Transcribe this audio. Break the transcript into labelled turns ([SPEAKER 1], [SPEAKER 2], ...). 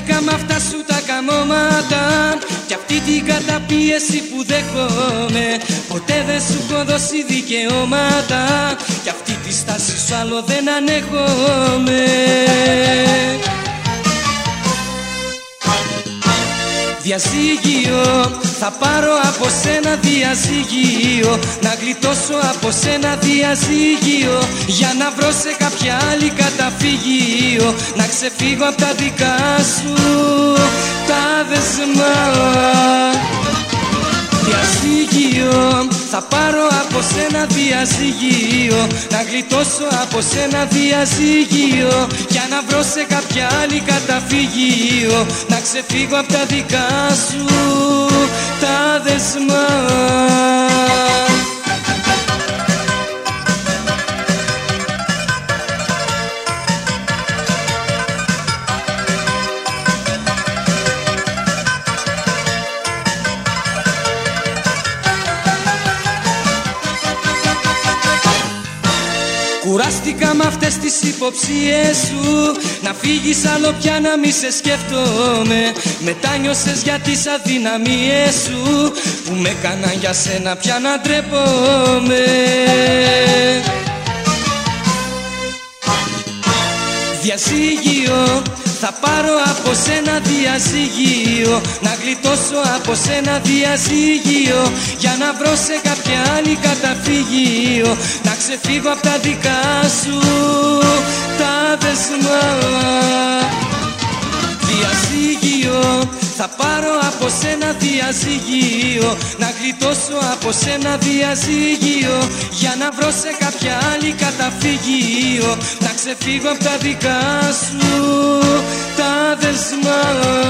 [SPEAKER 1] Κουράστηκα με αυτά σου τα καμώματα κι αυτή την καταπίεση που δέχομαι. Ποτέ δεν σου έχω δώσει δικαιώματα κι αυτή τη στάση σου άλλο δεν ανέχομαι. Διαζύγιο, θα πάρω από σένα διαζύγιο, να γλιτώσω από σένα διαζύγιο, για να βρω σε κάποια άλλη καταφύγιο, να ξεφύγω από τα δικά σου τα δεσμά. Διαζύγιο, θα πάρω από σένα διαζύγιο, να γλιτώσω από σένα διαζύγιο, για να βρω σε κάποια άλλη καταφύγιο, να ξεφύγω από τα δικά σου τα δεσμά. Κουράστηκα με αυτές τις υποψίες σου, να φύγεις άλλο πια να μη σε σκέφτομαι. Μετάνιωσες για τις αδυναμίες σου που με έκαναν για σένα πια να ντρέπομαι. Διαζύγιο, θα πάρω από σένα διαζύγιο, να γλιτώσω από σένα διαζύγιο, για να βρω σε κάποια άλλη καταφύγιο, να ξεφύγω από τα δικά σου τα δεσμά. Διαζύγιο, θα πάρω από σένα διαζύγιο, να γλιτώσω από σένα διαζύγιο, για να βρω σε κάποια άλλη καταφύγιο, να ξεφύγω από τα δικά σου τα δεσμά.